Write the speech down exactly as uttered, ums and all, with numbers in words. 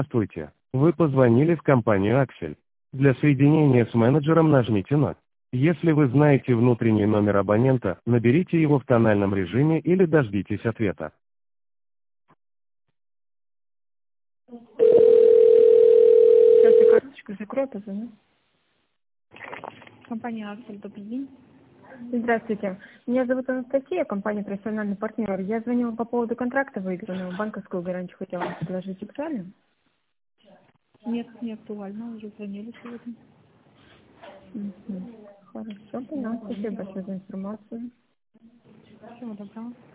Здравствуйте. Вы позвонили в компанию «Аксель». Для соединения с менеджером нажмите ноль. Если вы знаете внутренний номер абонента, наберите его в тональном режиме или дождитесь ответа. Сейчас я карточку закрою, позвоню. Компания «Аксель», добрый день. Здравствуйте. Меня зовут Анастасия, компания «Профессиональный партнер». Я звонила по поводу контракта выигранного. Банковскую гарантию хотела вам предложить. Актуально? Нет, не актуально, уже звонили сегодня. Мгм. Хорошо, поняла. Спасибо большое за информацию. Всего доброго.